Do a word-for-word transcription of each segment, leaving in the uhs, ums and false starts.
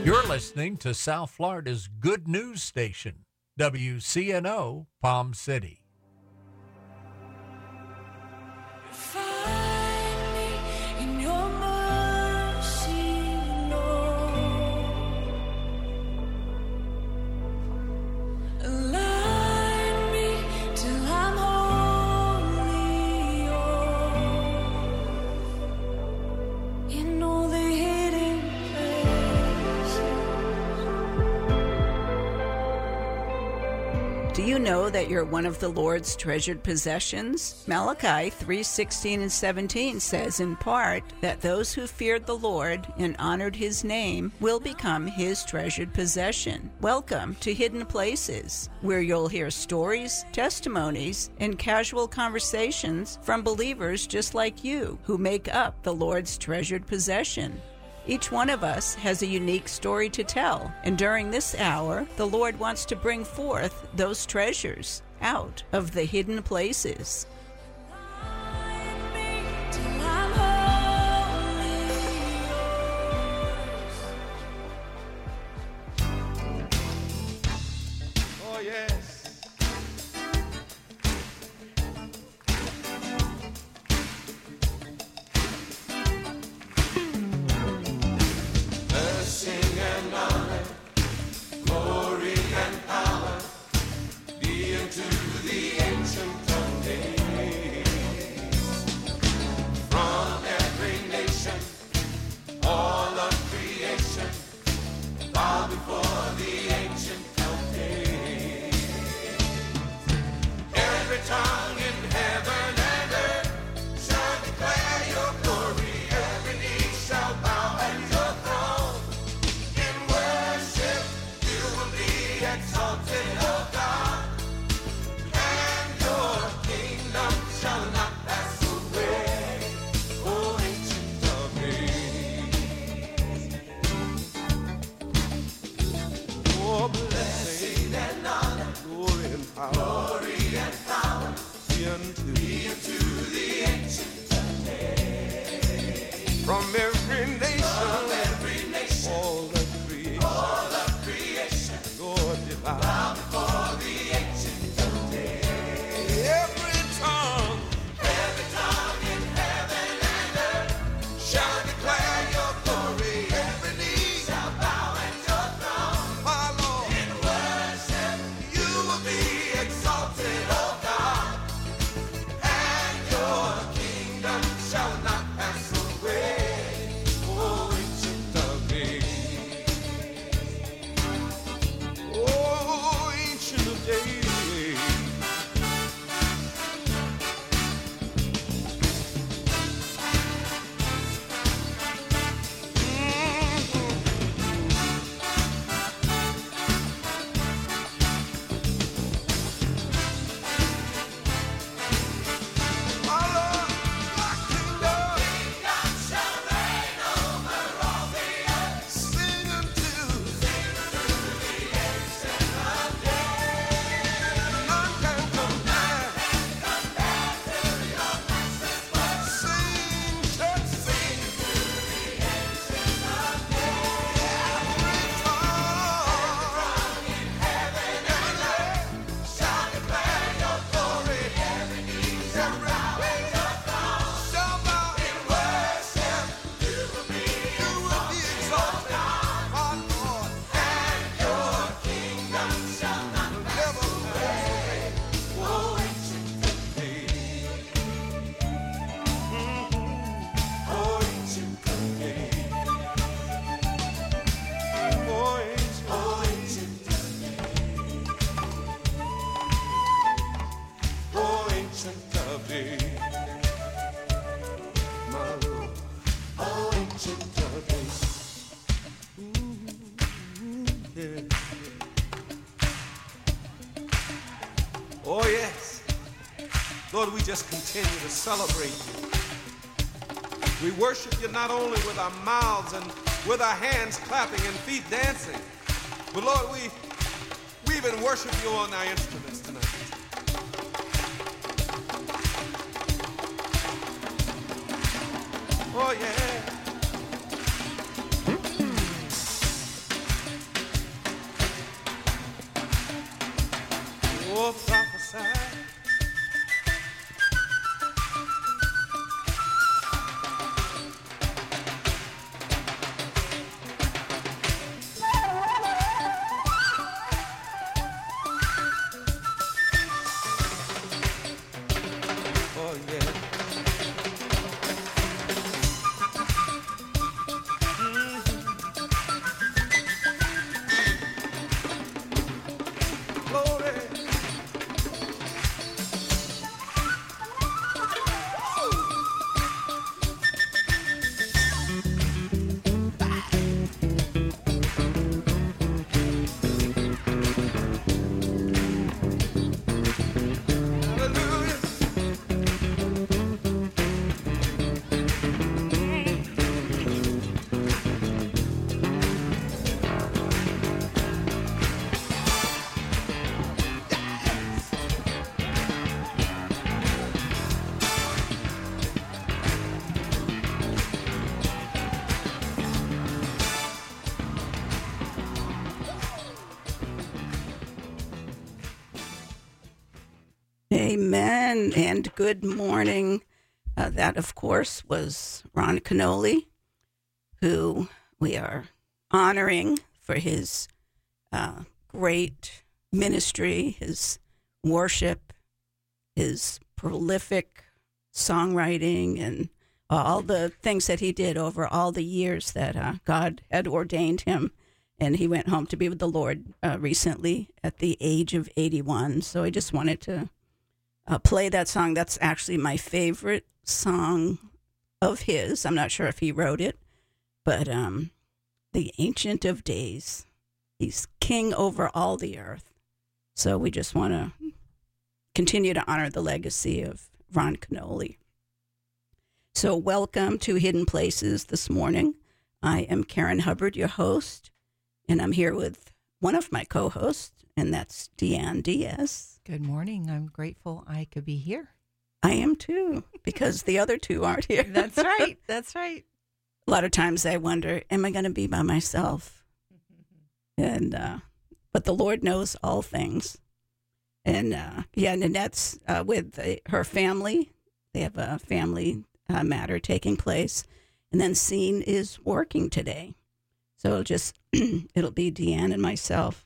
You're listening to South Florida's good news station, W C N O Palm City. Find me in your mercy, Lord. Align me till I'm wholly yours. In all the hidden places. Do you know that you're one of the Lord's treasured possessions? Malachi three sixteen and seventeen says in part that those who feared the Lord and honored his name will become his treasured possession. Welcome to Hidden Places, where you'll hear stories, testimonies, and casual conversations from believers just like you who make up the Lord's treasured possession. Each one of us has a unique story to tell, and during this hour, the Lord wants to bring forth those treasures out of the hidden places. Align me till I'm wholly yours. Oh, yes. Blessing and honor, glory and power be unto the Ancient of Days. From every nation, all of creation, bow before the Ancient of Days. Every tongue in heaven and earth shall declare your glory. Every knee shall bow at your throne. In worship you will be exalted, O God, and your kingdom shall not pass away, O Ancient of Days. Oh, blessing and honor, glory and power, glory and power be unto, be unto the Ancient of Days. From every nation, from every nation, all of creation, all of creation, Lord divine, bow before the Ancient of Days. Every tongue, every tongue in heaven and earth shall declare your glory. Every knee shall bow at your throne, my Lord. In worship you will be exalted, O God, and your kingdom shall not pass away, O Ancient of Days. O Ancient of Days. My Lord, your kingdom shall reign over all the earth. Sing unto, sing unto the Ancient of Days. None can compare, compare to your matchless worth. Sing, church, sing to the Ancient of Days. Every tongue in heaven and earth shall declare your glory. Every knee shall bow at your throne. Shall bow in worship. You will be exalted, our Lord, and your kingdom shall not pass away, O Ancient of Days. Mhm. O Ancient of Days. O Ancient, O Ancient of Days. O Ancient of Days. My Lord, O Ancient of Days. Ooh, yeah. Oh, yes. Lord, we just continue to celebrate you. We worship you not only with our mouths and with our hands clapping and feet dancing, but Lord, we, we even worship you on our instruments tonight. Oh, yeah. oh, prophesy. Oh, yeah. Glory. Hallelujah. Amen and good morning. Uh, that, of course, was Ron Canoli, who we are honoring for his uh, great ministry, his worship, his prolific songwriting, and all the things that he did over all the years that uh, God had ordained him. And he went home to be with the Lord uh, recently at the age of eighty-one. So I just wanted to uh, play that song. That's actually my favorite song of his. I'm not sure if he wrote it, but um, the Ancient of Days. He's king over all the earth. So we just want to continue to honor the legacy of Ron Canoli. So welcome to Hidden Places this morning. I am Karen Hubbard, your host, and I'm here with one of my co-hosts, and that's Deanne Diaz. Good morning. I'm grateful I could be here. I am too, because the other two aren't here. That's right. That's right. A lot of times I wonder, am I going to be by myself? And uh, but the Lord knows all things. And uh, yeah, Nanette's uh, with uh, her family. They have a family uh, matter taking place, and then Scene is working today, so it'll just it'll be Deanne and myself.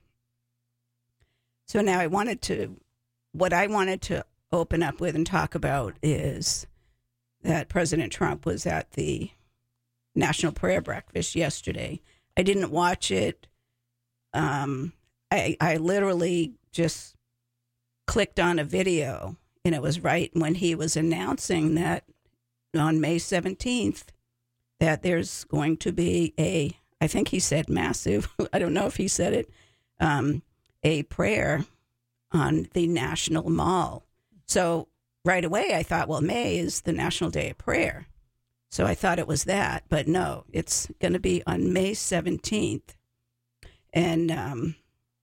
So now I wanted to, what I wanted to open up with and talk about is that President Trump was at the National Prayer Breakfast yesterday. I didn't watch it. Um, I, I literally just clicked on a video, and it was right when he was announcing that on May seventeenth, that there's going to be a, I think he said massive, I don't know if he said it, um, a prayer on the National Mall. So right away I thought, well, May is the National Day of Prayer. So I thought it was that, but no, it's going to be on May seventeenth. And um,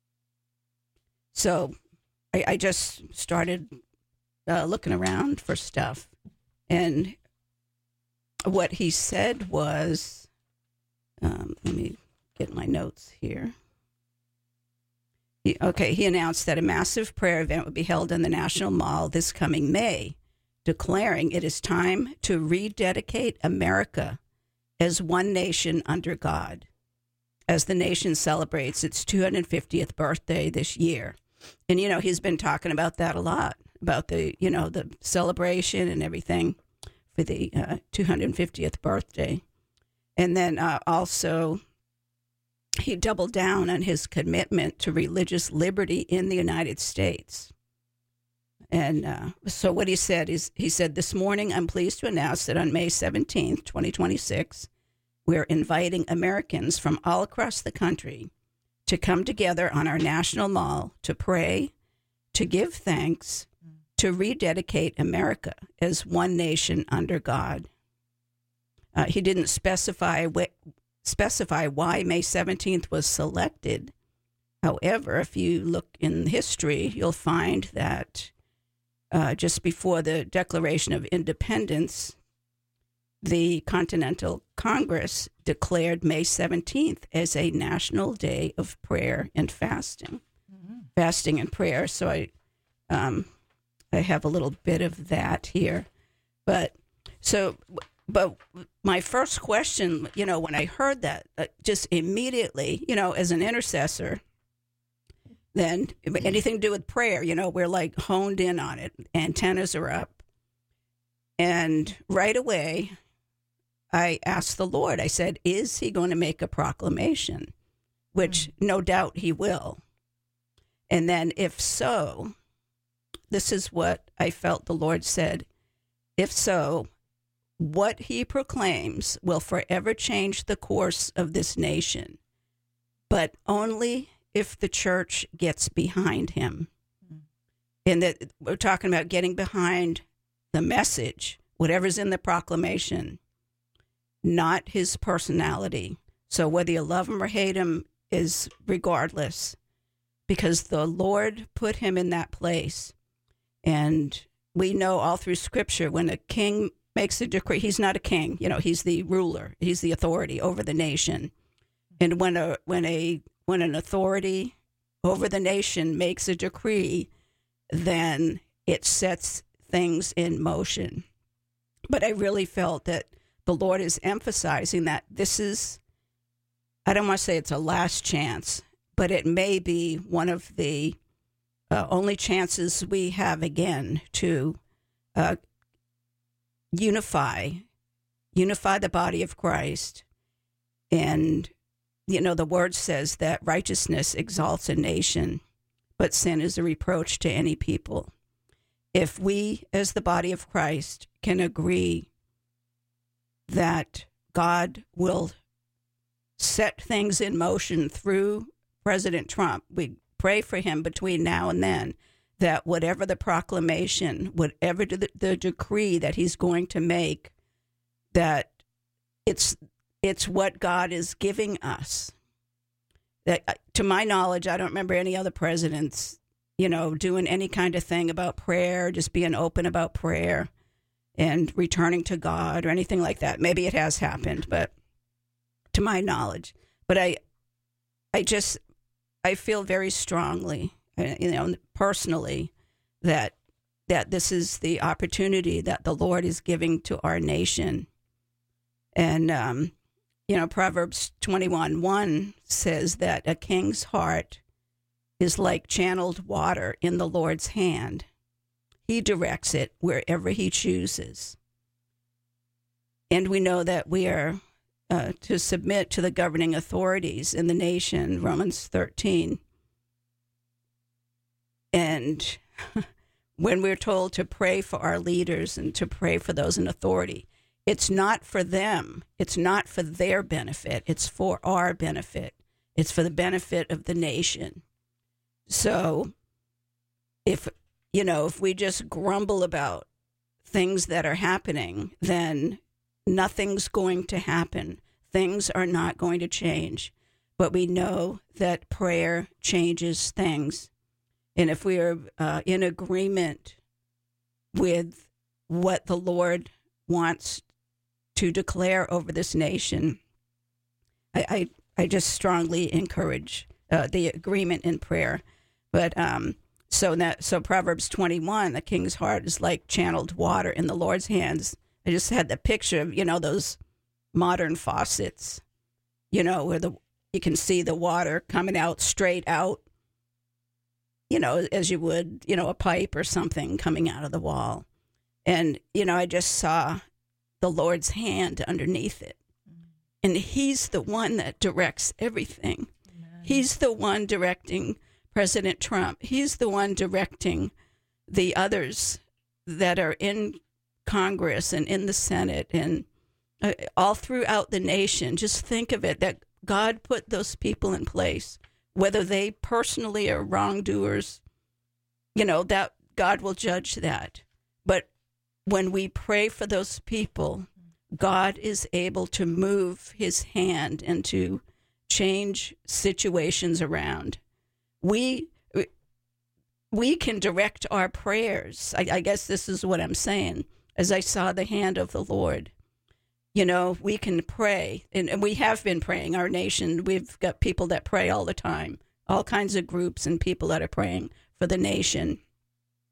so I, I just started uh, looking around for stuff. And what he said was, um, let me get my notes here. He, okay, he announced that a massive prayer event would be held in the National Mall this coming May, declaring it is time to rededicate America as one nation under God, as the nation celebrates its two hundred fiftieth birthday this year. And, you know, he's been talking about that a lot, about the, you know, the celebration and everything for the uh, two hundred fiftieth birthday. And then uh, also he doubled down on his commitment to religious liberty in the United States. And uh, so what he said is, he said, this morning, I'm pleased to announce that on May seventeenth, twenty twenty-six, we're inviting Americans from all across the country to come together on our National Mall to pray, to give thanks, to rededicate America as one nation under God. Uh, he didn't specify wh- specify why May seventeenth was selected. However, if you look in history, you'll find that uh, just before the Declaration of Independence, the Continental Congress declared May seventeenth as a national day of prayer and fasting, mm-hmm. fasting and prayer. So I, um, I have a little bit of that here. But so, but my first question, you know, when I heard that, uh, just immediately, you know, as an intercessor, then anything to do with prayer, you know, we're like honed in on it. Antennas are up. And right away, I asked the Lord, I said, is he going to make a proclamation? Which no doubt he will. And then if so, this is what I felt the Lord said. If so, what he proclaims will forever change the course of this nation, but only if the church gets behind him. And that we're talking about getting behind the message, whatever's in the proclamation, not his personality. So whether you love him or hate him is regardless, because the Lord put him in that place. And we know all through Scripture, when a king makes a decree, he's not a king, you know, he's the ruler, he's the authority over the nation. And when a when a when an authority over the nation makes a decree, then it sets things in motion. But I really felt that the Lord is emphasizing that this is, I don't want to say it's a last chance, but it may be one of the uh, only chances we have again to uh, unify, unify the body of Christ. And, you know, the word says that righteousness exalts a nation, but sin is a reproach to any people. If we, as the body of Christ, can agree that God will set things in motion through President Trump, we pray for him between now and then, that whatever the proclamation, whatever the, the decree that he's going to make, that it's it's what God is giving us. That, to my knowledge, I don't remember any other presidents, you know, doing any kind of thing about prayer, just being open about prayer and returning to God or anything like that. Maybe it has happened, but to my knowledge. But I, I just, I feel very strongly, you know, personally, that that this is the opportunity that the Lord is giving to our nation. And, um, you know, Proverbs twenty-one one says that a king's heart is like channeled water in the Lord's hand. He directs it wherever he chooses. And we know that we are uh, to submit to the governing authorities in the nation, Romans thirteen. And when we're told to pray for our leaders and to pray for those in authority, it's not for them. It's not for their benefit. It's for our benefit. It's for the benefit of the nation. So if, you know, if we just grumble about things that are happening, then nothing's going to happen. Things are not going to change. But we know that prayer changes things. And if we are uh, in agreement with what the Lord wants to declare over this nation, I, I, I just strongly encourage uh, the agreement in prayer. But um, so that so Proverbs twenty-one, the king's heart is like channeled water in the Lord's hands. I just had the picture of, you know, those modern faucets, you know, where the you can see the water coming out straight out, you know, as you would, you know, a pipe or something coming out of the wall. And, you know, I just saw the Lord's hand underneath it. And he's the one that directs everything. Amen. He's the one directing President Trump. He's the one directing the others that are in Congress and in the Senate and uh, all throughout the nation. Just think of it, that God put those people in place, whether they personally are wrongdoers, you know, that God will judge that. But when we pray for those people, God is able to move his hand and to change situations around. We we can direct our prayers. I, I guess this is what I'm saying. As I saw the hand of the Lord, you know, we can pray, and, and we have been praying. Our nation, we've got people that pray all the time, all kinds of groups and people that are praying for the nation.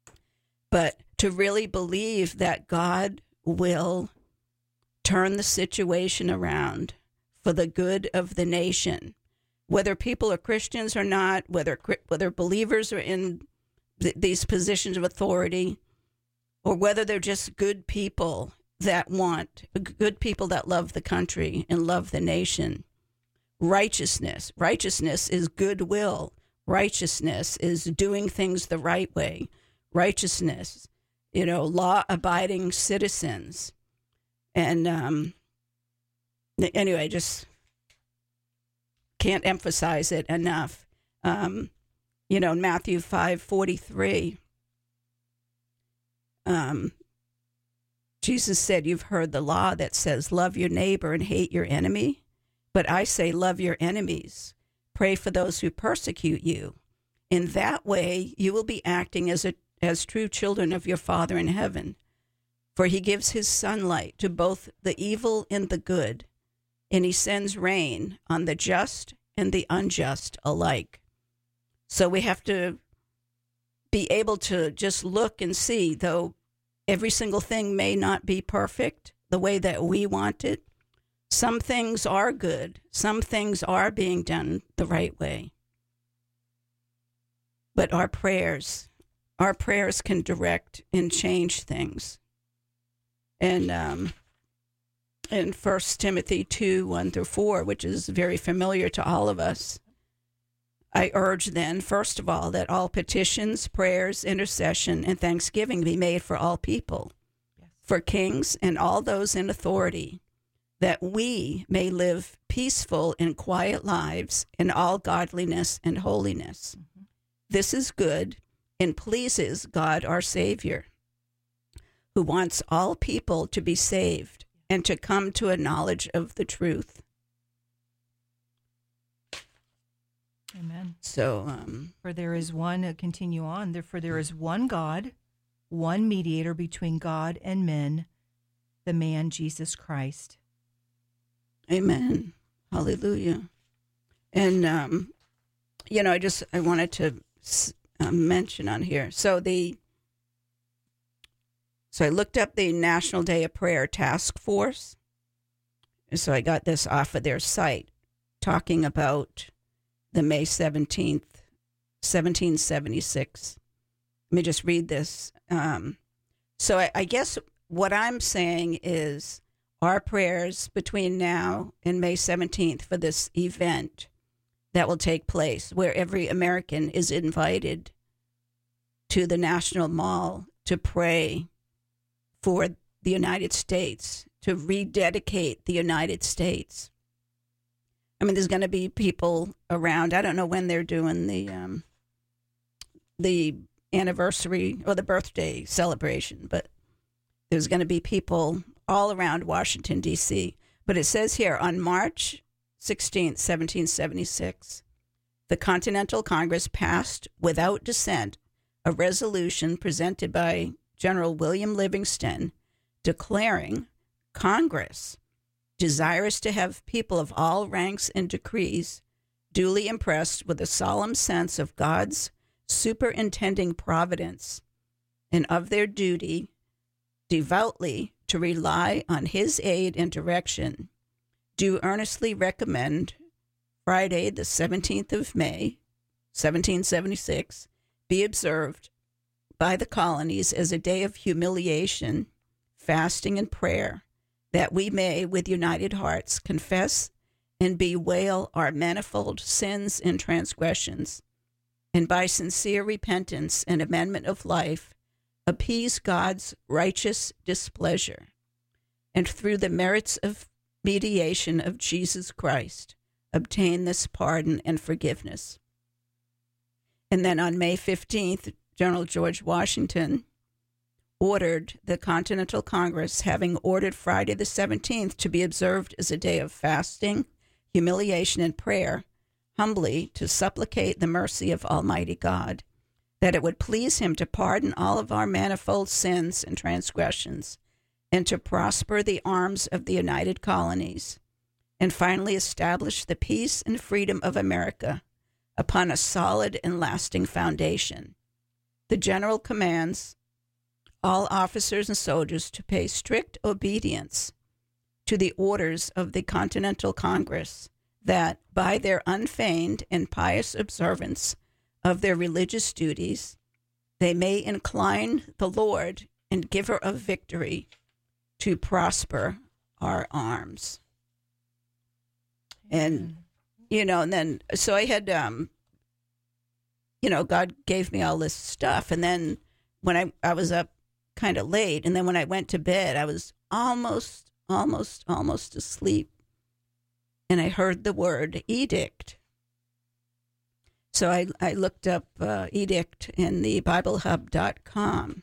But to really believe that God will turn the situation around for the good of the nation, whether people are Christians or not, whether whether believers are in th- these positions of authority, or whether they're just good people that want, good people that love the country and love the nation. Righteousness. Righteousness is goodwill. Righteousness is doing things the right way. Righteousness, you know, law-abiding citizens. And um, anyway, just can't emphasize it enough. Um, you know, in Matthew five forty-three, um, Jesus said, you've heard the law that says, love your neighbor and hate your enemy. But I say, love your enemies. Pray for those who persecute you. In that way, you will be acting as a, as true children of your Father in heaven. For he gives his sunlight to both the evil and the good, and he sends rain on the just and the unjust alike. So we have to be able to just look and see, though every single thing may not be perfect the way that we want it, some things are good. Some things are being done the right way. But our prayers, our prayers can direct and change things. And um, in First Timothy two, one through four, which is very familiar to all of us, I urge then, first of all, that all petitions, prayers, intercession, and thanksgiving be made for all people, yes, for kings and all those in authority, that we may live peaceful and quiet lives in all godliness and holiness. Mm-hmm. This is good and pleases God our Savior, who wants all people to be saved and to come to a knowledge of the truth. Amen. So, um, for there is one, uh, continue on, there, for there is one God, one mediator between God and men, the man Jesus Christ. Amen. Hallelujah. And, um, you know, I just, I wanted to uh, mention on here. So the, so I looked up the National Day of Prayer Task Force. So I got this off of their site, talking about the May seventeenth, seventeen seventy-six. Let me just read this. Um, so I, I guess what I'm saying is our prayers between now and May seventeenth for this event that will take place, where every American is invited to the National Mall to pray for the United States, to rededicate the United States. I mean, there's going to be people around. I don't know when they're doing the um, the anniversary or the birthday celebration, but there's going to be people all around Washington, D C. But it says here, on March sixteenth, seventeen seventy-six, the Continental Congress passed without dissent a resolution presented by General William Livingston declaring Congress desirous to have people of all ranks and degrees duly impressed with a solemn sense of God's superintending providence and of their duty devoutly to rely on his aid and direction, do earnestly recommend Friday, the seventeenth of May, seventeen seventy-six, be observed by the colonies as a day of humiliation, fasting, and prayer, that we may, with united hearts, confess and bewail our manifold sins and transgressions, and by sincere repentance and amendment of life, appease God's righteous displeasure, and through the merits of mediation of Jesus Christ, obtain this pardon and forgiveness. And then on May fifteenth, General George Washington ordered the Continental Congress, having ordered Friday the seventeenth to be observed as a day of fasting, humiliation, and prayer, humbly to supplicate the mercy of Almighty God, that it would please him to pardon all of our manifold sins and transgressions, and to prosper the arms of the United Colonies, and finally establish the peace and freedom of America upon a solid and lasting foundation. The general commands all officers and soldiers to pay strict obedience to the orders of the Continental Congress, that by their unfeigned and pious observance of their religious duties, they may incline the Lord and giver of victory to prosper our arms. And, you know, and then, so I had, um, you know, God gave me all this stuff. And then when I, I was up kind of late, and then when I went to bed, I was almost, almost, almost asleep. And I heard the word edict. So I, I looked up uh, edict in the Bible Hub dot com.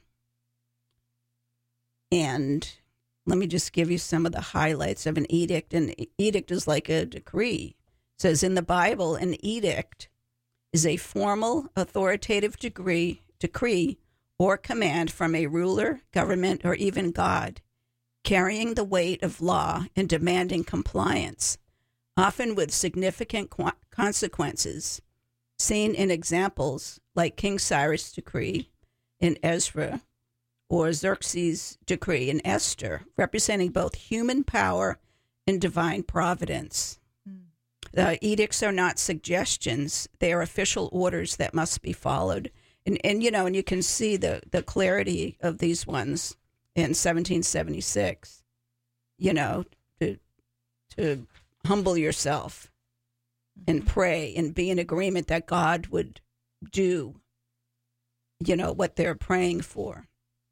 And let me just give you some of the highlights of an edict. An edict is like a decree. It says, in the Bible, an edict is a formal, authoritative decree, decree or command from a ruler, government, or even God, carrying the weight of law and demanding compliance, often with significant qu- consequences, seen in examples like King Cyrus' decree in Ezra, or Xerxes' decree in Esther, representing both human power and divine providence. Mm. Uh, edicts are not suggestions. They are official orders that must be followed. And, and you know, and you can see the, the clarity of these ones in seventeen seventy-six, you know, to, to humble yourself and pray and be in agreement that God would do, you know, what they're praying for.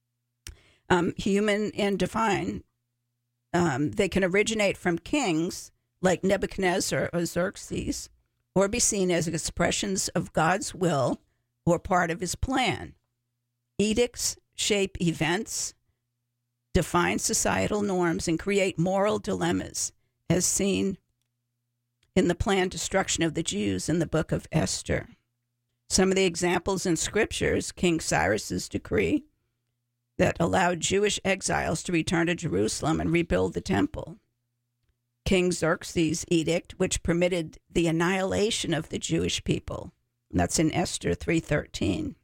Um, human and divine, um, they can originate from kings like Nebuchadnezzar or Xerxes, or be seen as expressions of God's will or part of his plan. Edicts shape events, define societal norms, and create moral dilemmas, as seen in the planned destruction of the Jews in the book of Esther. Some of the examples in scriptures: King Cyrus's decree that allowed Jewish exiles to return to Jerusalem and rebuild the temple. King Xerxes' edict, which permitted the annihilation of the Jewish people. That's in Esther three thirteen.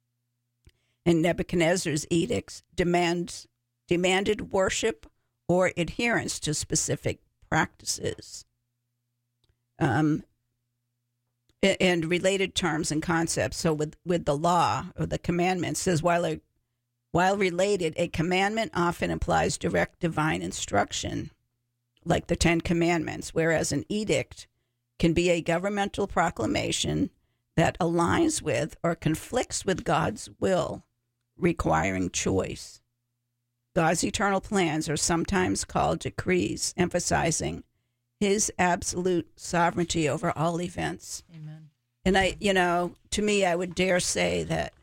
And Nebuchadnezzar's edicts demand, demanded worship or adherence to specific practices. Um, and related terms and concepts. So with, with the law or the commandments, says while a While related, a commandment often implies direct divine instruction, like the Ten Commandments, whereas an edict can be a governmental proclamation that aligns with or conflicts with God's will, requiring choice. God's eternal plans are sometimes called decrees, emphasizing his absolute sovereignty over all events. Amen. And I, you know, to me, I would dare say that,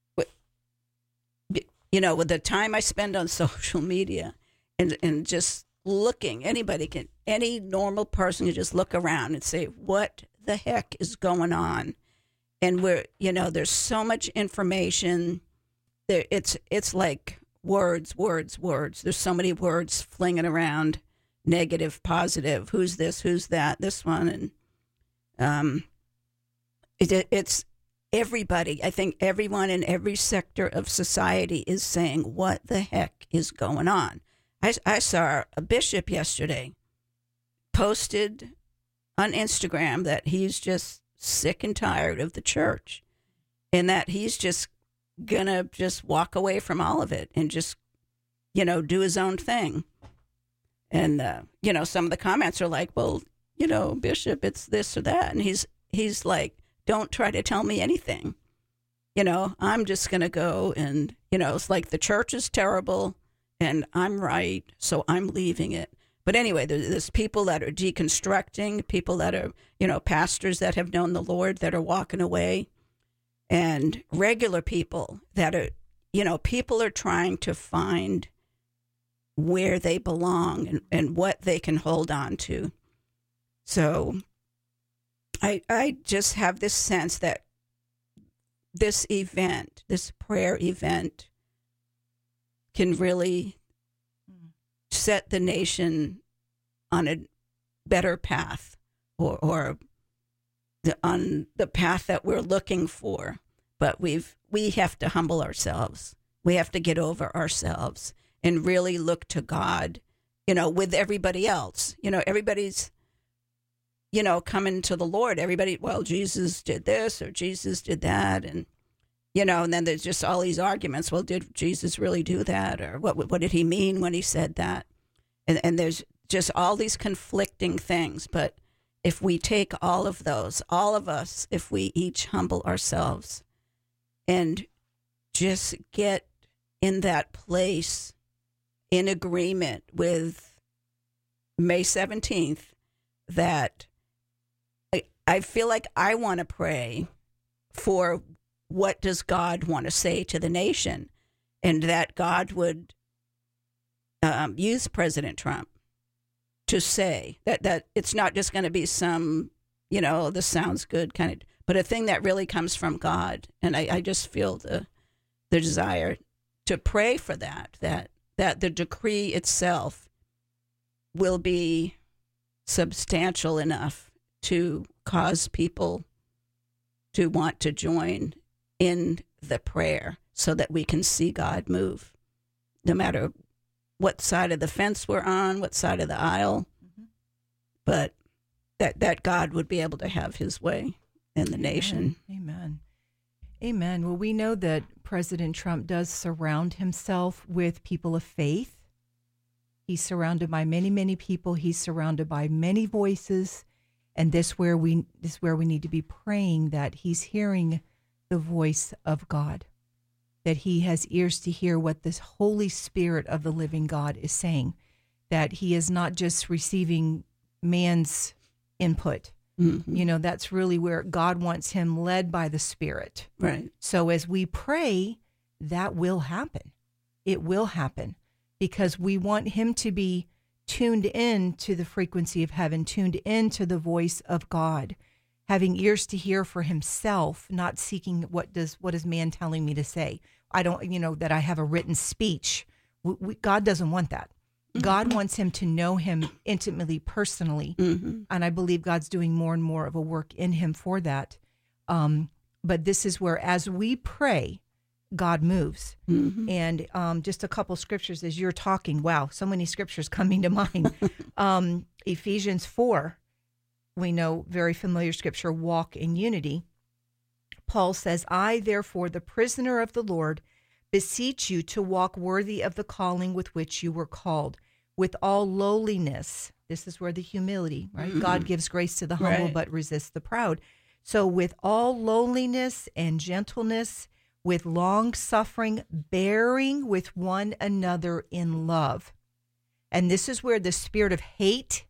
you know, with the time I spend on social media and, and just looking, anybody can, any normal person can just look around and say, what the heck is going on? And we're, you know, there's so much information there. It's, it's like words, words, words. There's so many words flinging around, negative, positive, who's this, who's that, this one. And um, it, it's, everybody, I think everyone in every sector of society is saying, what the heck is going on? I, I saw a bishop yesterday posted on Instagram that he's just sick and tired of the church and that he's just going to just walk away from all of it and just, you know, do his own thing. And, uh, you know, some of the comments are like, well, you know, Bishop, it's this or that. And he's he's like, don't try to tell me anything. You know, I'm just going to go and, you know, it's like the church is terrible and I'm right, so I'm leaving it. But anyway, there's people that are deconstructing, people that are, you know, pastors that have known the Lord that are walking away, and regular people that are, you know, people are trying to find where they belong and, and what they can hold on to. So I I just have this sense that this event, this prayer event, can really set the nation on a better path, or, or the, on the path that we're looking for. But we've we have to humble ourselves We have to get over ourselves and really look to God, you know, with everybody else. You know, everybody's, you know, coming to the Lord. Everybody, well, Jesus did this or Jesus did that. And, you know, and then there's just all these arguments. Well, did Jesus really do that? Or what what did he mean when he said that? And, and there's just all these conflicting things. But if we take all of those, all of us, if we each humble ourselves and just get in that place in agreement with May seventeenth, that I, I feel like I want to pray for what does God want to say to the nation, and that God would um, use President Trump to say that, that it's not just going to be some, you know, this sounds good kind of, but a thing that really comes from God. And I, I just feel the the desire to pray for that, that that the decree itself will be substantial enough to cause people to want to join in the prayer so that we can see God move, no matter what side of the fence we're on, what side of the aisle, mm-hmm. but that, that God would be able to have his way in the Amen. nation. Amen. Amen. Well, we know that President Trump does surround himself with people of faith. He's surrounded by many, many people. He's surrounded by many voices. And this where we this is where we need to be praying that he's hearing the voice of God, that he has ears to hear what this Holy Spirit of the living God is saying, that he is not just receiving man's input. Mm-hmm. You know, that's really where God wants him led by the Spirit. Right. So as we pray, that will happen. It will happen because we want him to be tuned in to the frequency of heaven, tuned into the voice of God, having ears to hear for himself, not seeking what does what is man telling me to say. I don't, you know, that I have a written speech. We, we, God doesn't want that. Mm-hmm. God wants him to know him intimately, personally. Mm-hmm. And I believe God's doing more and more of a work in him for that. Um, but this is where, as we pray, God moves. Mm-hmm. And um, just a couple scriptures as you're talking. Wow, so many scriptures coming to mind. um, Ephesians four, we know, very familiar scripture, walk in unity. Paul says, I, therefore, the prisoner of the Lord, beseech you to walk worthy of the calling with which you were called, with all lowliness. This is where the humility, right? Mm-hmm. God gives grace to the humble, right, but resists the proud. So with all lowliness and gentleness, with long suffering, bearing with one another in love. And this is where the spirit of hate,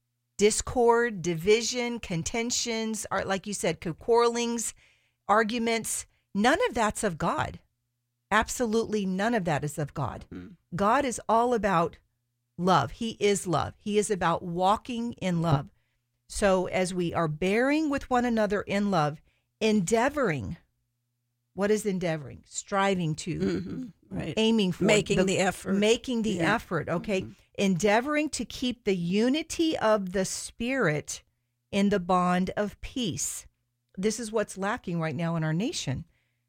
discord, division, contentions, are, like you said, quarrelings, arguments, none of that's of God. Absolutely none of that is of God. Mm. God is all about love. He is love. He is about walking in love. So as we are bearing with one another in love, endeavoring, what is endeavoring? Striving to, mm-hmm. right, aiming for. Making the, the effort. Making the yeah. effort, okay? Mm-hmm. Endeavoring to keep the unity of the Spirit in the bond of peace. This is what's lacking right now in our nation.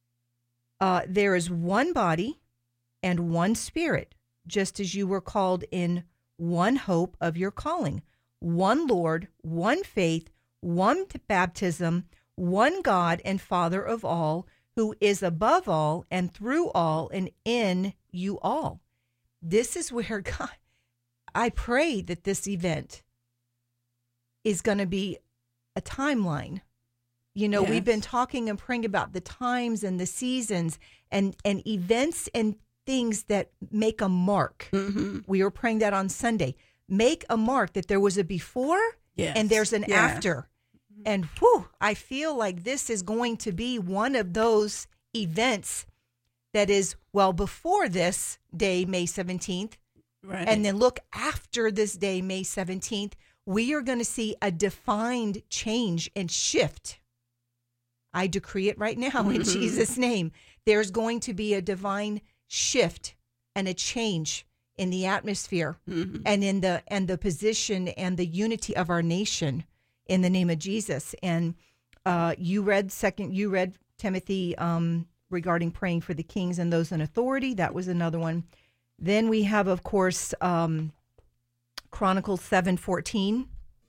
Uh, there is one body and one Spirit, just as you were called in one hope of your calling, one Lord, one faith, one baptism, one God and Father of all, who is above all and through all and in you all. This is where God, I pray that this event is going to be a timeline. You know, yes. We've been talking and praying about the times and the seasons and, and events and things that make a mark. Mm-hmm. We were praying that on Sunday. Make a mark that there was a before yes. and there's an yeah. after. And whew, I feel like this is going to be one of those events that is, well, before this day, May seventeenth, right. and then look after this day, May seventeenth, we are going to see a defined change and shift. I decree it right now in Jesus' name. There's going to be a divine shift and a change in the atmosphere mm-hmm. and in the and the position and the unity of our nation in the name of Jesus. And uh, you read second, you read Timothy, um, regarding praying for the kings and those in authority. That was another one. Then we have, of course, um, Chronicles seven fourteen.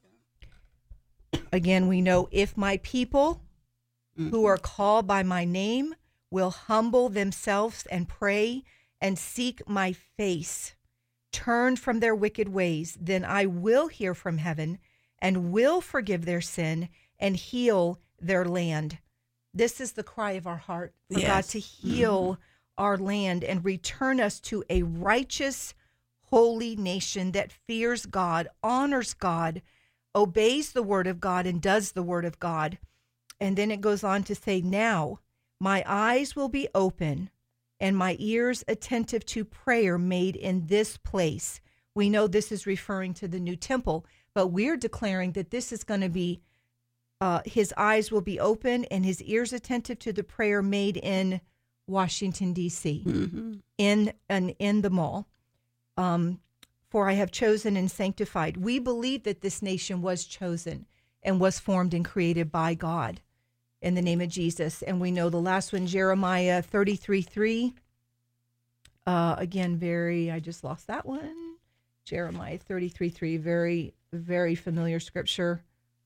Again, we know, if my people who are called by my name will humble themselves and pray and seek my face, turn from their wicked ways, then I will hear from heaven and will forgive their sin and heal their land. This is the cry of our heart, for Yes. God to heal mm-hmm. our land and return us to a righteous, holy nation that fears God, honors God, obeys the word of God, and does the word of God. And then it goes on to say, now my eyes will be open and my ears attentive to prayer made in this place. We know this is referring to the new temple, but we're declaring that this is going to be, uh, his eyes will be open and his ears attentive to the prayer made in Washington, D C, Mm-hmm. in, and in the mall. Um, for I have chosen and sanctified. We believe that this nation was chosen and was formed and created by God in the name of Jesus. And we know the last one, Jeremiah thirty-three three. Uh, again, very, I just lost that one. Jeremiah thirty-three three, very, very familiar scripture.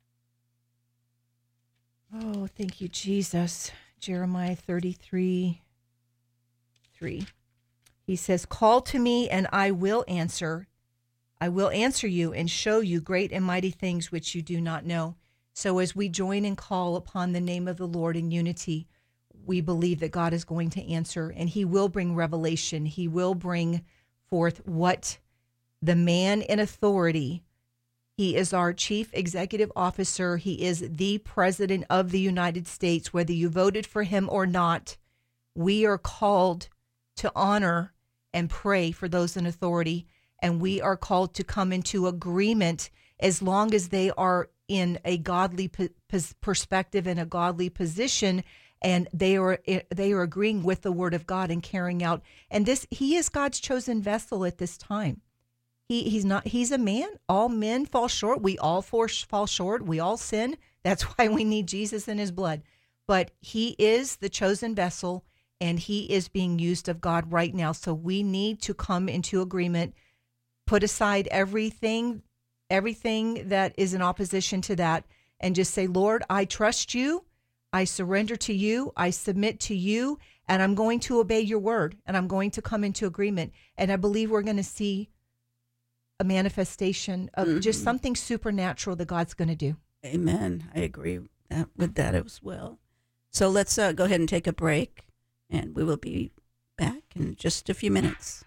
Oh, thank you, Jesus. Jeremiah thirty-three three. He says, call to me and I will answer. I will answer you and show you great and mighty things which you do not know. So as we join and call upon the name of the Lord in unity, we believe that God is going to answer, and he will bring revelation. He will bring forth what the man in authority, he is our chief executive officer. He is the president of the United States. Whether you voted for him or not, we are called to honor and pray for those in authority. And we are called to come into agreement as long as they are in a godly p- perspective and a godly position, and they are they are agreeing with the word of God and carrying out. And this, he is God's chosen vessel at this time. He he's not he's a man. All men fall short. We all fall, fall short. We all sin. That's why we need Jesus and his blood. But he is the chosen vessel, and he is being used of God right now. So we need to come into agreement, put aside everything, everything that is in opposition to that, and just say, Lord, I trust you. I surrender to you. I submit to you, and I'm going to obey your word, and I'm going to come into agreement. And I believe we're going to see a manifestation of mm-hmm. just something supernatural that God's going to do. Amen. I agree with that, with that as well. So let's uh, go ahead and take a break, and we will be back in just a few minutes.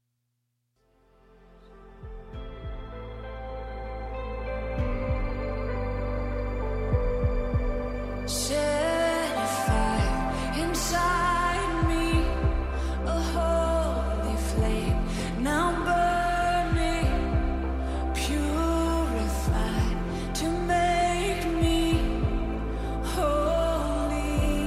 Set a fire inside me, a holy flame now burning, purified to make me holy.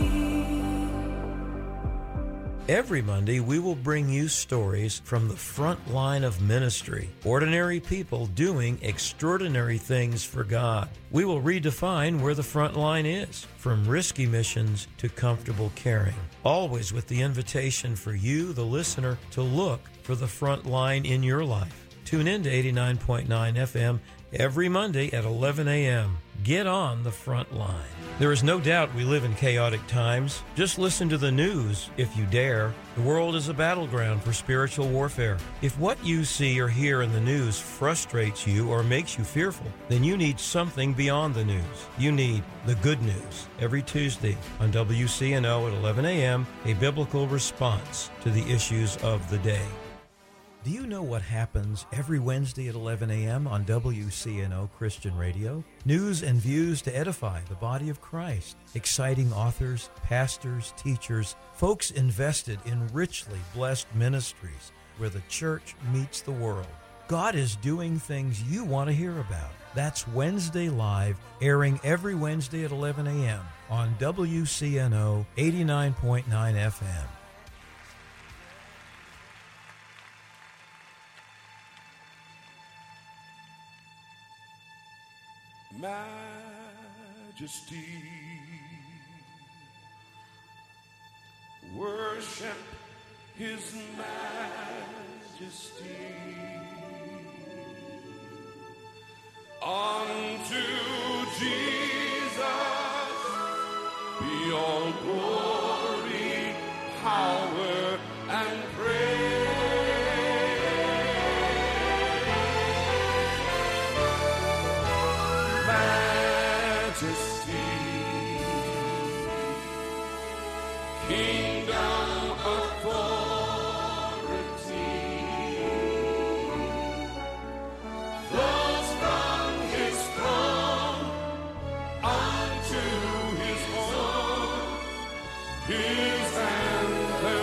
Every Monday, we will bring you stories from the front line of ministry, ordinary people doing extraordinary things for God. We will redefine where the front line is, from risky missions to comfortable caring, always with the invitation for you, the listener, to look for the front line in your life. Tune in to eighty-nine point nine F M every Monday at eleven a.m. Get on the front line. There is no doubt we live in chaotic times. Just listen to the news, if you dare. The world is a battleground for spiritual warfare. If what you see or hear in the news frustrates you or makes you fearful, then you need something beyond the news. You need the good news. Every Tuesday on W C N O at eleven a.m., a biblical response to the issues of the day. Do you know what happens every Wednesday at eleven a.m. on W C N O Christian Radio? News and views to edify the body of Christ. Exciting authors, pastors, teachers, folks invested in richly blessed ministries where the church meets the world. God is doing things you want to hear about. That's Wednesday Live, airing every Wednesday at eleven a.m. on W C N O eighty-nine point nine F M. Majesty, worship his majesty. Unto Jesus be all glory, power, and praise. Majesty, kingdom, authority flows from his throne unto his own. His anthem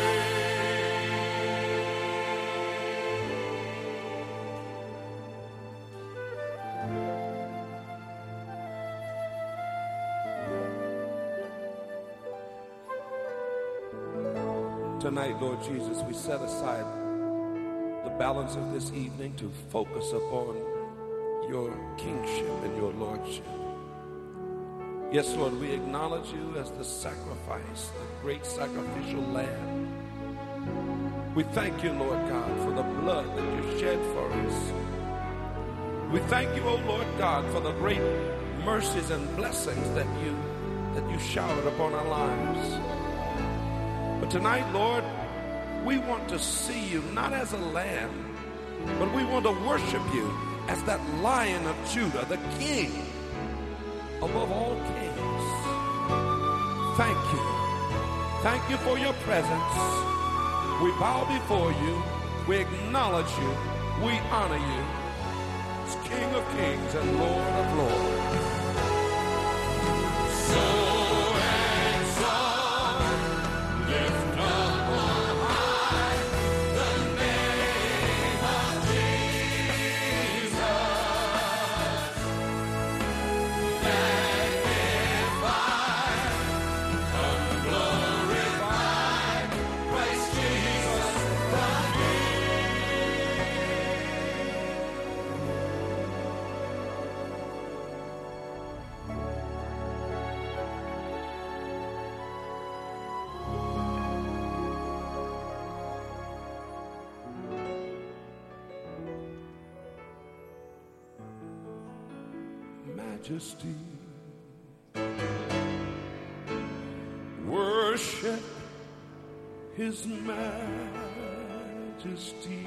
reigns. Tonight, Lord Jesus, we set aside the balance of this evening to focus upon your kingship and your lordship. Yes, Lord, we acknowledge you as the sacrifice, the great sacrificial lamb. We thank you, Lord God, for the blood that you shed for us. We thank you, O Lord God, for the great mercies and blessings that you that you showered upon our lives. But tonight, Lord, we want to see you not as a lamb, but we want to worship you as that Lion of Judah, the King above all kings. Thank you. Thank you for your presence. We bow before you. We acknowledge you. We honor you as King of kings and Lord of lords. So exalt, lift up on high the name of Jesus. Magnify, come glorify Christ Jesus the Majesty, worship his majesty.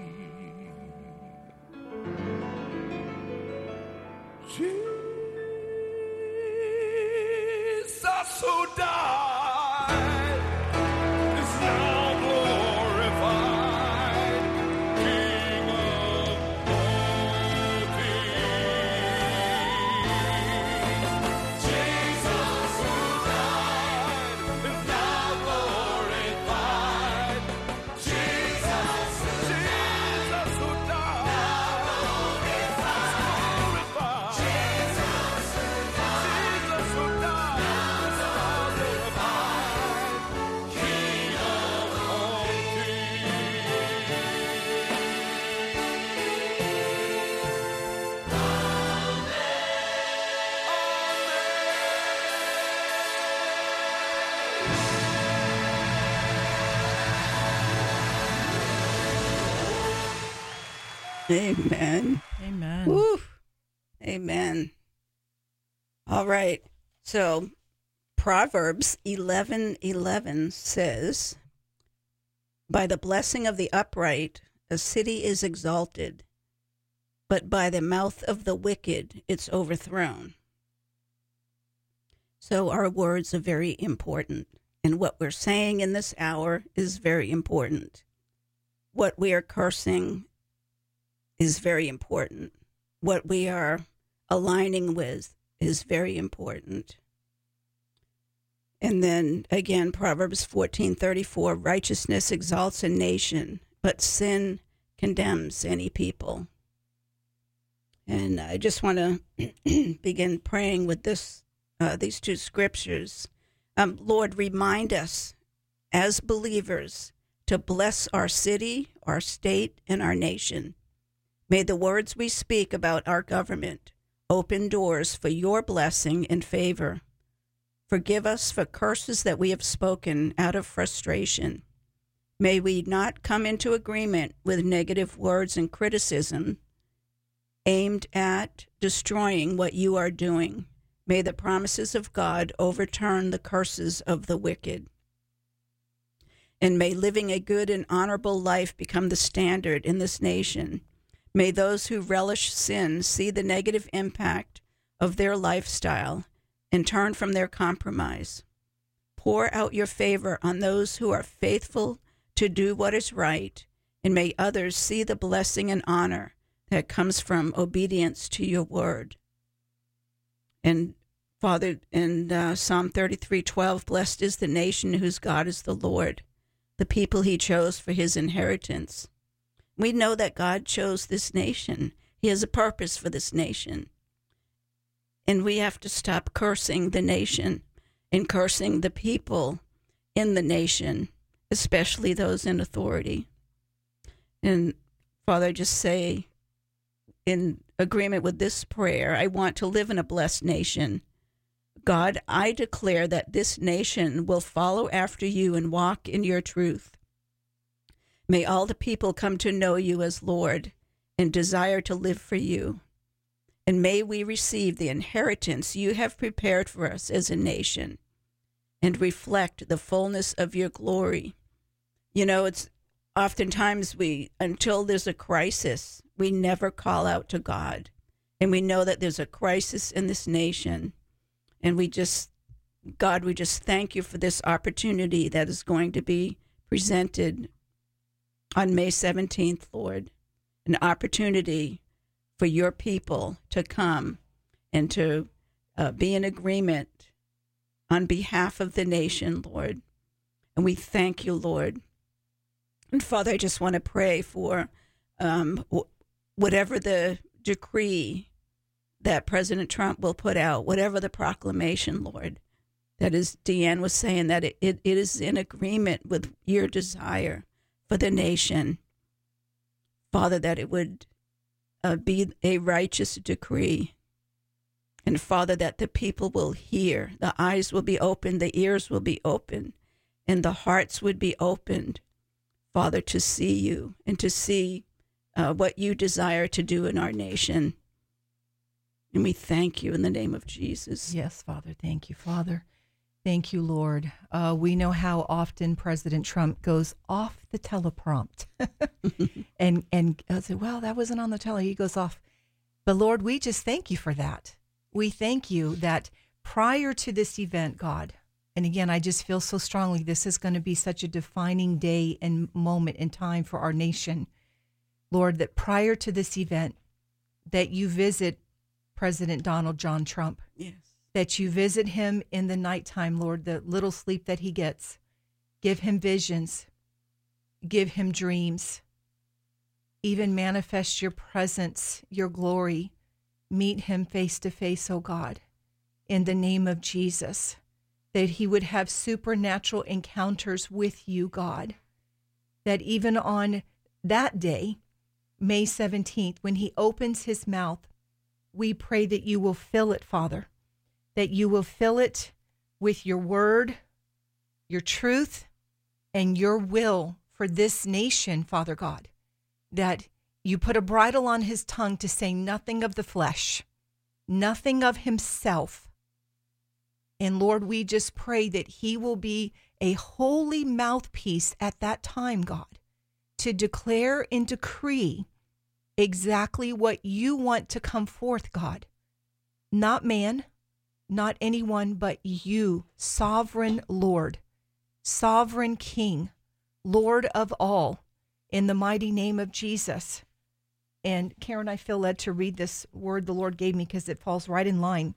Jesus who died is now glorified, King of all kings. Jesus who died is now glorified. Jesus, Jesus who died now glorified. Jesus who died, Jesus who died now glorified, King of all Amen. Amen. Woo. Amen. All right. So Proverbs eleven eleven says, by the blessing of the upright, a city is exalted, but by the mouth of the wicked, it's overthrown. So our words are very important. And what we're saying in this hour is very important. What we are cursing is very important. What we are aligning with is very important. And then again, Proverbs fourteen thirty-four, righteousness exalts a nation, but sin condemns any people. And I just want to begin praying with this, uh, these two scriptures. Um, Lord, remind us as believers to bless our city, our state, and our nation. May the words we speak about our government open doors for your blessing and favor. Forgive us for curses that we have spoken out of frustration. May we not come into agreement with negative words and criticism aimed at destroying what you are doing. May the promises of God overturn the curses of the wicked. And may living a good and honorable life become the standard in this nation. May those who relish sin see the negative impact of their lifestyle and turn from their compromise. Pour out your favor on those who are faithful to do what is right, and may others see the blessing and honor that comes from obedience to your word. And Father, in uh, Psalm thirty-three twelve, blessed is the nation whose God is the Lord, the people he chose for his inheritance. We know that God chose this nation. He has a purpose for this nation. And we have to stop cursing the nation and cursing the people in the nation, especially those in authority. And Father, I just say, in agreement with this prayer, I want to live in a blessed nation. God, I declare that this nation will follow after you and walk in your truth. May all the people come to know you as Lord and desire to live for you. And may we receive the inheritance you have prepared for us as a nation and reflect the fullness of your glory. You know, it's oftentimes we, until there's a crisis, we never call out to God. And we know that there's a crisis in this nation. And we just, God, we just thank you for this opportunity that is going to be presented on May seventeenth, Lord. An opportunity for your people to come and to uh, be in agreement on behalf of the nation, Lord. And we thank you, Lord. And Father, I just want to pray for um, whatever the decree that President Trump will put out, whatever the proclamation, Lord, that is, Deanne was saying that it, it, it is in agreement with your desire for the nation. Father, that it would uh, be a righteous decree. And Father, that the people will hear, the eyes will be opened, the ears will be opened, and the hearts would be opened, Father, to see you and to see uh, what you desire to do in our nation. And we thank you in the name of Jesus. Yes, Father. Thank you, Father. Thank you, Lord. Uh, we know how often President Trump goes off the teleprompt. and and I say, well, that wasn't on the tele. He goes off. But Lord, we just thank you for that. We thank you that prior to this event, God, and again, I just feel so strongly this is going to be such a defining day and moment in time for our nation. Lord, that prior to this event, that you visit President Donald John Trump. Yes. That you visit him in the nighttime, Lord, the little sleep that he gets. Give him visions. Give him dreams. Even manifest your presence, your glory. Meet him face to face, oh God, in the name of Jesus. That he would have supernatural encounters with you, God. That even on that day, May seventeenth, when he opens his mouth, we pray that you will fill it, Father, that you will fill it with your word, your truth, and your will for this nation, Father God, that you put a bridle on his tongue to say nothing of the flesh, nothing of himself. And Lord, we just pray that he will be a holy mouthpiece at that time, God, to declare and decree exactly what you want to come forth, God. Not man, not anyone, but you, sovereign Lord, sovereign King, Lord of all, in the mighty name of Jesus. And Karen, I feel led to read this word the Lord gave me because it falls right in line.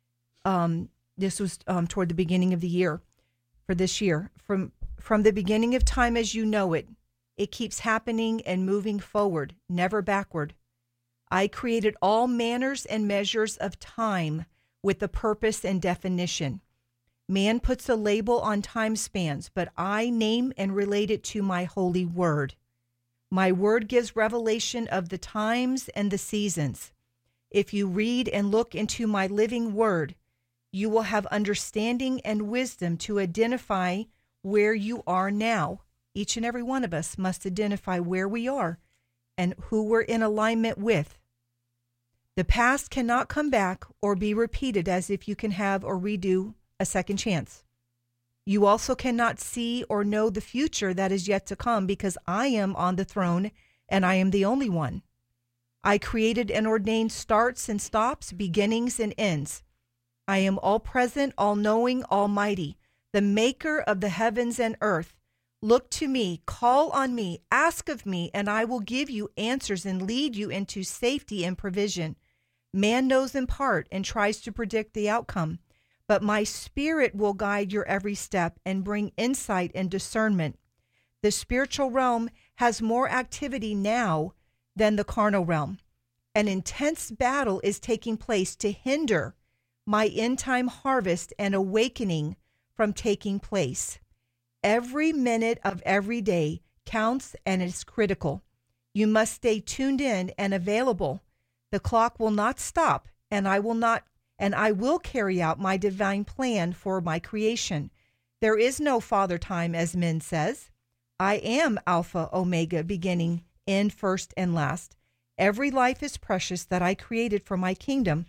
Um, this was um, toward the beginning of the year, for this year. From, from the beginning of time as you know it, it keeps happening and moving forward, never backward. I created all manners and measures of time with a purpose and definition. Man puts a label on time spans, but I name and relate it to my holy word. My word gives revelation of the times and the seasons. If you read and look into my living word, You will have understanding and wisdom to identify where you are now. Each and every one of us must identify where we are and who we're in alignment with. The past cannot come back or be repeated as if you can have or redo a second chance. You also cannot see or know the future that is yet to come, because I am on the throne and I am the only one. I created and ordained starts and stops, beginnings and ends. I am all present, all knowing, almighty, the maker of the heavens and earth. Look to me, call on me, ask of me, and I will give you answers and lead you into safety and provision. Man knows in part and tries to predict the outcome, but my spirit will guide your every step and bring insight and discernment. The spiritual realm has more activity now than the carnal realm. An intense battle is taking place to hinder my end-time harvest and awakening from taking place. Every minute of every day counts and is critical. You must stay tuned in and available. The clock will not stop, and I will not, and I will carry out my divine plan for my creation. There is no father time, as men says. I am Alpha, Omega, beginning, end, first, and last. Every life is precious that I created for my kingdom.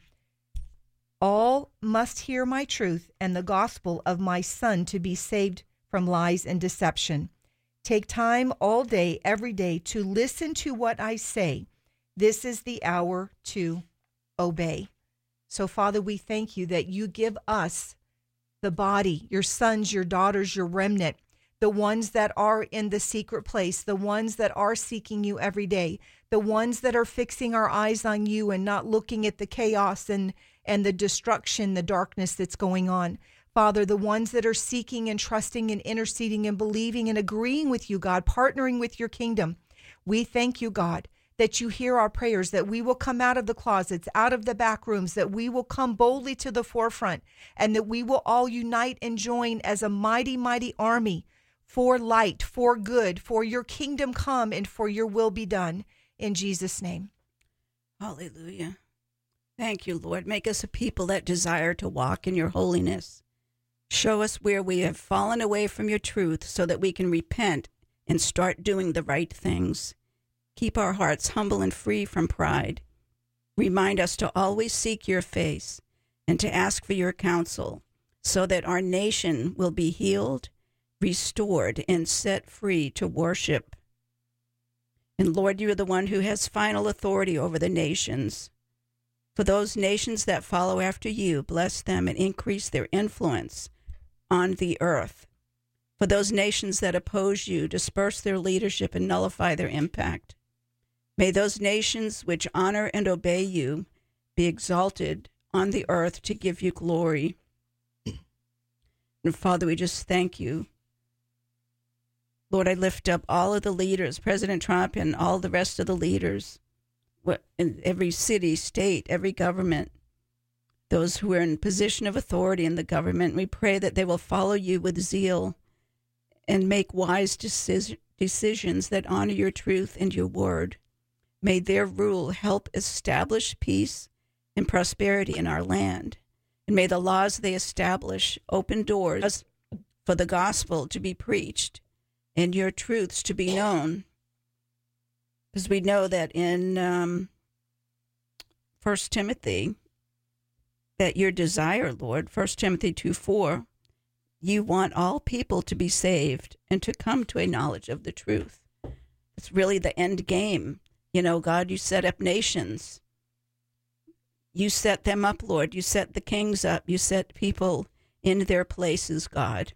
All must hear my truth and the gospel of my Son to be saved from lies and deception. Take time all day, every day, to listen to what I say. This is the hour to obey. So, Father, we thank you that you give us the body, your sons, your daughters, your remnant, the ones that are in the secret place, the ones that are seeking you every day, the ones that are fixing our eyes on you and not looking at the chaos and, and the destruction, the darkness that's going on. Father, the ones that are seeking and trusting and interceding and believing and agreeing with you, God, partnering with your kingdom. We thank you, God, that you hear our prayers, that we will come out of the closets, out of the back rooms, that we will come boldly to the forefront, and that we will all unite and join as a mighty, mighty army for light, for good, for your kingdom come, and for your will be done. In Jesus' name. Hallelujah. Thank you, Lord. Make us a people that desire to walk in your holiness. Show us where we have fallen away from your truth so that we can repent and start doing the right things. Keep our hearts humble and free from pride. Remind us to always seek your face and to ask for your counsel so that our nation will be healed, restored, and set free to worship. And Lord, you are the one who has final authority over the nations. For those nations that follow after you, bless them and increase their influence on the earth. For those nations that oppose you, disperse their leadership and nullify their impact. May those nations which honor and obey you be exalted on the earth to give you glory. And Father, we just thank you. Lord, I lift up all of the leaders, President Trump and all the rest of the leaders in every city, state, every government, those who are in position of authority in the government. We pray that they will follow you with zeal and make wise decis- decisions that honor your truth and your word. May their rule help establish peace and prosperity in our land. And may the laws they establish open doors for the gospel to be preached and your truths to be known. Because we know that in um, First Timothy, that your desire, Lord, First Timothy two four, you want all people to be saved and to come to a knowledge of the truth. It's really the end game. You know, God, you set up nations. You set them up, Lord. You set the kings up. You set people in their places, God,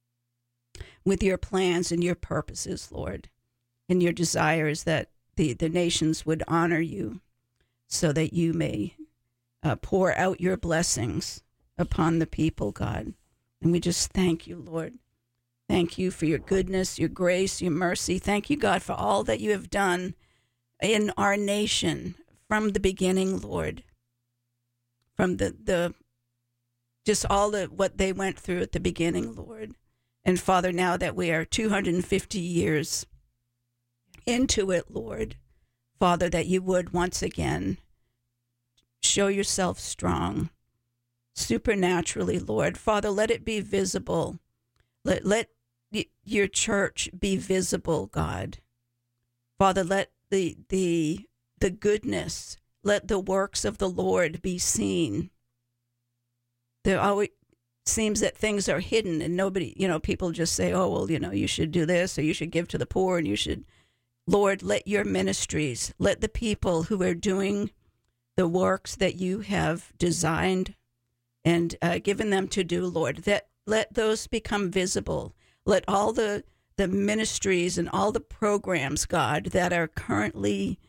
with your plans and your purposes, Lord, and your desires that the, the nations would honor you so that you may uh, pour out your blessings upon the people, God. And we just thank you, Lord. Thank you for your goodness, your grace, your mercy. Thank you, God, for all that you have done in our nation from the beginning, Lord. From the, the just all the what they went through at the beginning, Lord. And Father, now that we are two hundred fifty years into it, Lord, Father, that you would once again show yourself strong supernaturally, Lord. Father, let it be visible. Let, let y- your church be visible, God. Father, let the the the goodness, let the works of the Lord be seen. There always seems that things are hidden and nobody, you know, people just say, oh, well, you know, you should do this or you should give to the poor and you should. Lord, let your ministries, let the people who are doing the works that you have designed and uh, given them to do, Lord, that let those become visible. Let all the, the ministries and all the programs, God, that are currently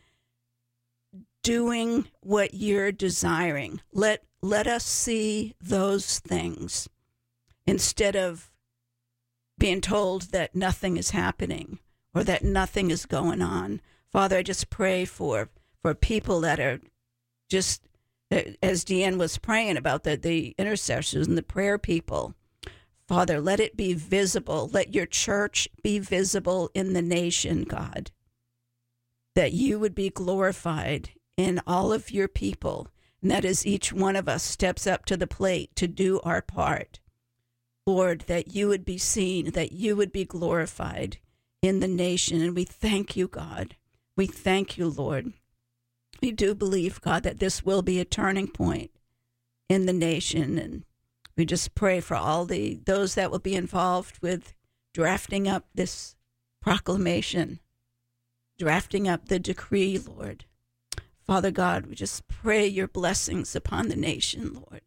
doing what you're desiring, let let us see those things instead of being told that nothing is happening or that nothing is going on. Father, I just pray for, for people that are just, as Deanne was praying about the, the intercessors and the prayer people. Father, let it be visible. Let your church be visible in the nation, God, that you would be glorified in all of your people. And that as each one of us steps up to the plate to do our part, Lord, that you would be seen, that you would be glorified in the nation. And we thank you, God. We thank you, Lord. We do believe, God, that this will be a turning point in the nation. And we just pray for all the those that will be involved with drafting up this proclamation, drafting up the decree, Lord. Father God, we just pray your blessings upon the nation, Lord.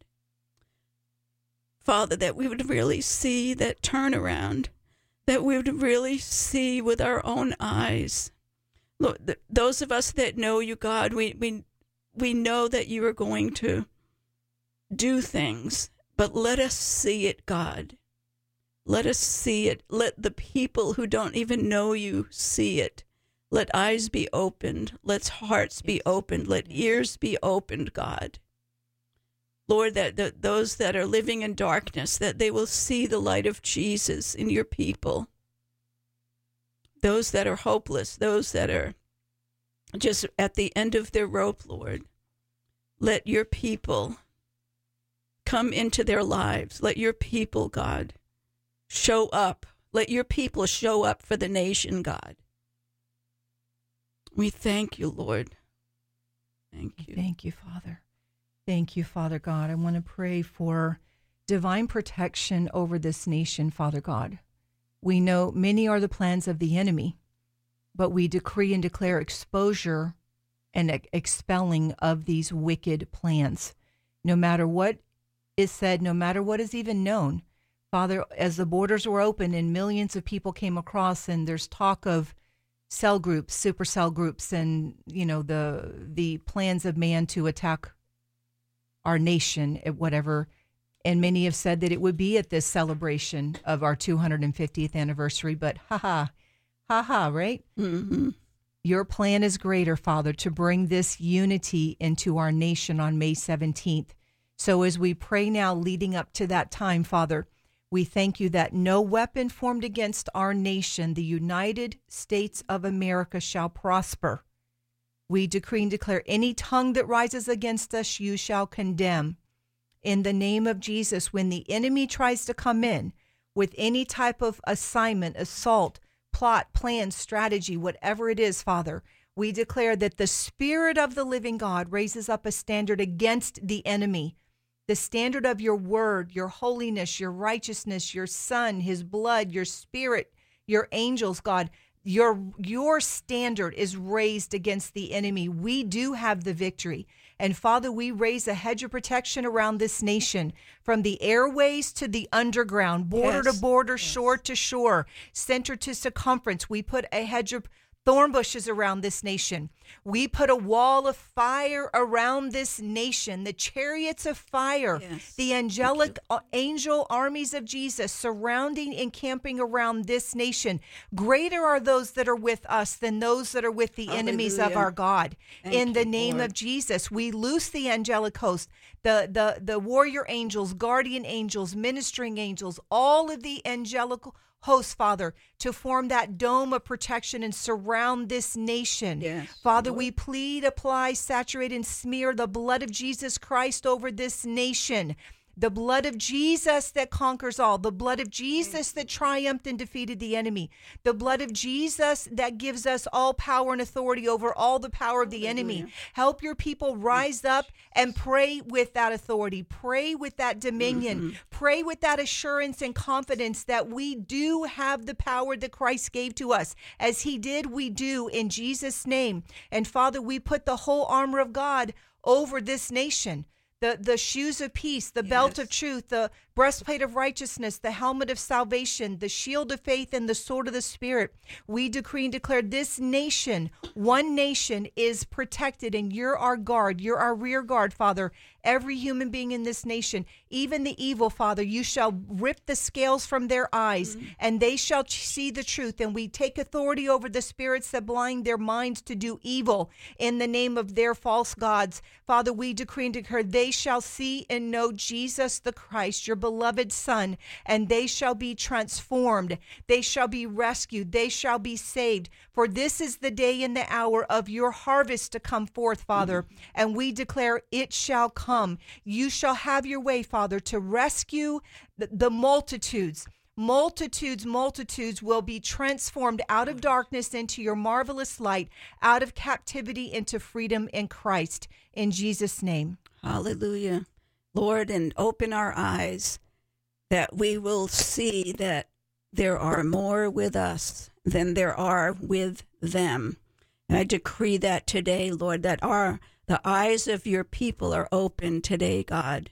Father, that we would really see that turnaround, that we would really see with our own eyes. Lord, th- those of us that know you, God, we, we, we know that you are going to do things, but let us see it, God. Let us see it. Let the people who don't even know you see it. Let eyes be opened. Let hearts be opened. Let ears be opened, God. Lord, that, that those that are living in darkness, that they will see the light of Jesus in your people. Those that are hopeless, those that are just at the end of their rope, Lord, let your people come into their lives. Let your people, God, show up. Let your people show up for the nation, God. We thank you, Lord. Thank you. Thank you, Father. Thank you, Father God. I want to pray for divine protection over this nation, Father God. We know many are the plans of the enemy, but we decree and declare exposure and ex- expelling of these wicked plans. No matter what is said, no matter what is even known, Father, as the borders were open and millions of people came across, and there's talk of cell groups, supercell groups, and, you know, the the plans of man to attack our nation at whatever. And many have said that it would be at this celebration of our two hundred fiftieth anniversary, but ha-ha, ha-ha, right? Mm-hmm. Your plan is greater, Father, to bring this unity into our nation on May seventeenth. So as we pray now leading up to that time, Father, we thank you that no weapon formed against our nation, the United States of America, shall prosper. We decree and declare any tongue that rises against us, you shall condemn. In the name of Jesus, when the enemy tries to come in with any type of assignment, assault, plot, plan, strategy, whatever it is, Father, we declare that the Spirit of the living God raises up a standard against the enemy. The standard of your word, your holiness, your righteousness, your Son, his blood, your Spirit, your angels, God, your your standard is raised against the enemy. We do have the victory. And Father, we raise a hedge of protection around this nation, from the airways to the underground, border Yes. to border, Yes. shore to shore, center to circumference. We put a hedge of thorn bushes around this nation. We put a wall of fire around this nation, the chariots of fire, Yes. the angelic uh, angel armies of Jesus surrounding and camping around this nation. Greater are those that are with us than those that are with the enemies of Hallelujah. our God. Thank In the you, name Lord. of Jesus, we loose the angelic host, the, the, the warrior angels, guardian angels, ministering angels, all of the angelic hosts, Father, to form that dome of protection and surround this nation. Yes, Father, Lord. we plead, apply, saturate, and smear the blood of Jesus Christ over this nation. The blood of Jesus that conquers all. The blood of Jesus that triumphed and defeated the enemy. The blood of Jesus that gives us all power and authority over all the power of the enemy. Help your people rise up and pray with that authority. Pray with that dominion. Mm-hmm. Pray with that assurance and confidence that we do have the power that Christ gave to us. As he did, we do in Jesus' name. And Father, we put the whole armor of God over this nation. The, the shoes of peace, the yes. belt of truth, the breastplate of righteousness, the helmet of salvation, the shield of faith, and the sword of the Spirit. We decree and declare this nation, one nation, is protected, and you're our guard. You're our rear guard, Father. Every human being in this nation, even the evil, Father, you shall rip the scales from their eyes, mm-hmm. and they shall see the truth. And we take authority over the spirits that blind their minds to do evil in the name of their false gods. Father, we decree and declare they shall see and know Jesus the Christ, your beloved Son, and they shall be transformed. They shall be rescued. They shall be saved. For this is the day and the hour of your harvest to come forth, Father. Mm-hmm. And we declare it shall come. You shall have your way, Father, to rescue the, the multitudes. Multitudes, multitudes will be transformed out of darkness into your marvelous light, out of captivity into freedom in Christ. In Jesus' name. Hallelujah. Lord, and open our eyes that we will see that there are more with us than there are with them. And I decree that today, Lord, that our the eyes of your people are open today, God,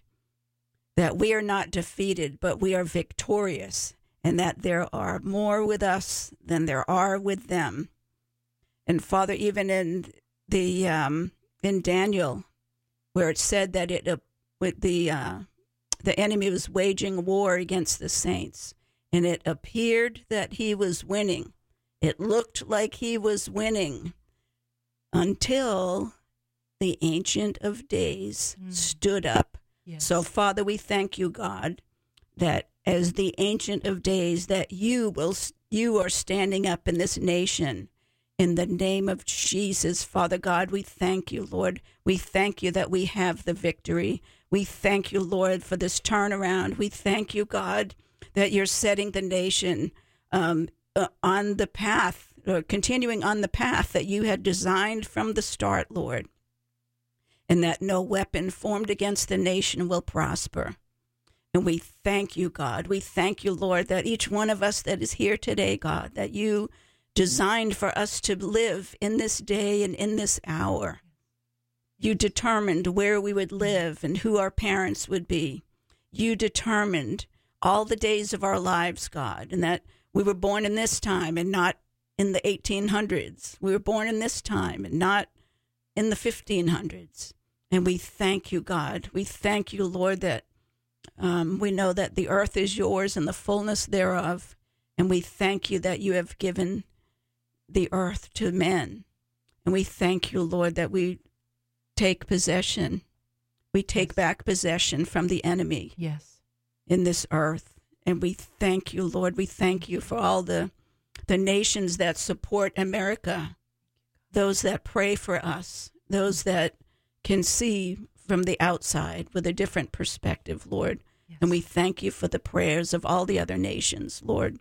that we are not defeated, but we are victorious, and that there are more with us than there are with them. And Father, even in the um, in Daniel, where it said that it uh, with the uh, the enemy was waging war against the saints, and it appeared that he was winning. It looked like he was winning until the Ancient of Days mm. stood up. Yes. So, Father, we thank you, God, that as the Ancient of Days, that you will you are standing up in this nation. In the name of Jesus, Father God, we thank you, Lord. We thank you that we have the victory. We thank you, Lord, for this turnaround. We thank you, God, that you're setting the nation um, uh, on the path, or continuing on the path that you had designed from the start, Lord, and that no weapon formed against the nation will prosper. And we thank you, God. We thank you, Lord, that each one of us that is here today, God, that you designed for us to live in this day and in this hour. You determined where we would live and who our parents would be. You determined all the days of our lives, God, and that we were born in this time and not in the eighteen hundreds. We were born in this time and not in the fifteen hundreds. And we thank you, God. We thank you, Lord, that um, we know that the earth is yours and the fullness thereof. And we thank you that you have given the earth to men. And we thank you, Lord, that we take possession. We take yes. back possession from the enemy yes. in this earth. And we thank you, Lord. We thank you for all the, the nations that support America, those that pray for us, those that can see from the outside with a different perspective, Lord. Yes. And we thank you for the prayers of all the other nations, Lord.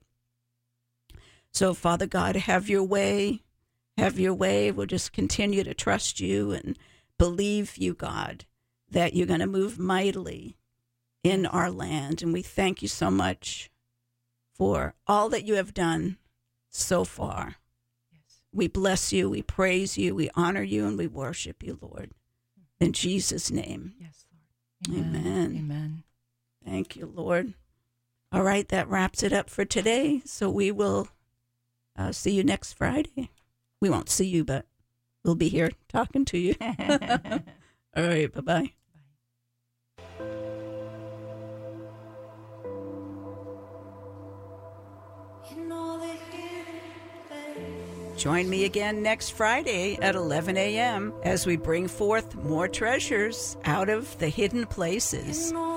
So, Father God, have your way. Have your way. We'll just continue to trust you and believe you, God, that you're going to move mightily in our land. And we thank you so much for all that you have done so far. Yes. We bless you, we praise you, we honor you, and we worship you, Lord. In Jesus' name. Yes, Lord. Amen. Amen. Amen. Thank you, Lord. All right, that wraps it up for today. So we will uh, see you next Friday. We won't see you, but we'll be here talking to you. All right, bye-bye. Join me again next Friday at eleven a.m. as we bring forth more treasures out of the hidden places.